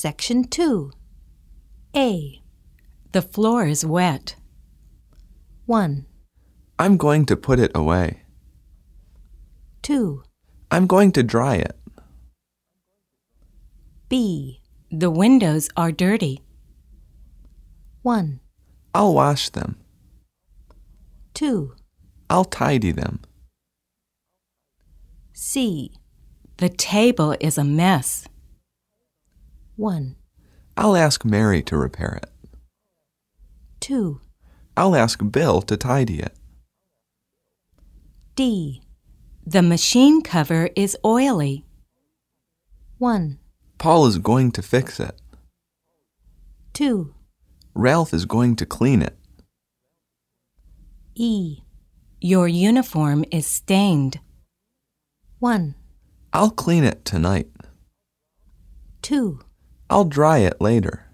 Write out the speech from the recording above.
Section 2. A. The floor is wet. 1, I'm going to put it away. 2. I'm going to dry it. B. The windows are dirty. 1, I'll wash them. 2. I'll tidy them. C. The table is a mess. 1, I'll ask Mary to repair it. 2. I'll ask Bill to tidy it. D. The machine cover is oily. 1, Paul is going to fix it. 2. Ralph is going to clean it. E. Your uniform is stained. 1, I'll clean it tonight. 2. I'll dry it later.